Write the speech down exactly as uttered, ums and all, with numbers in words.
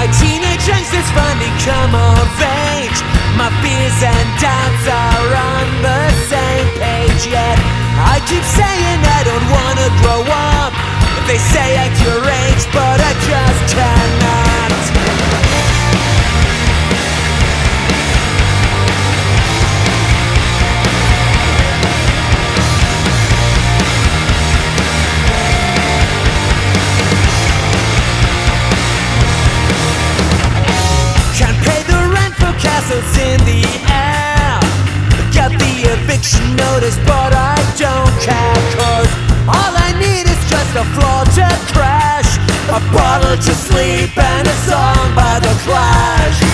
My teenage angst has finally come of age. My fears and doubts are on the same page. Yet I keep saying I don't wanna grow up. They say act your age, but I just cannot. Can't pay the rent for castles in the air. Got the eviction notice, but I don't care. Cause all I need is just a floor to crash, a bottle to sleep, and a song by The Clash.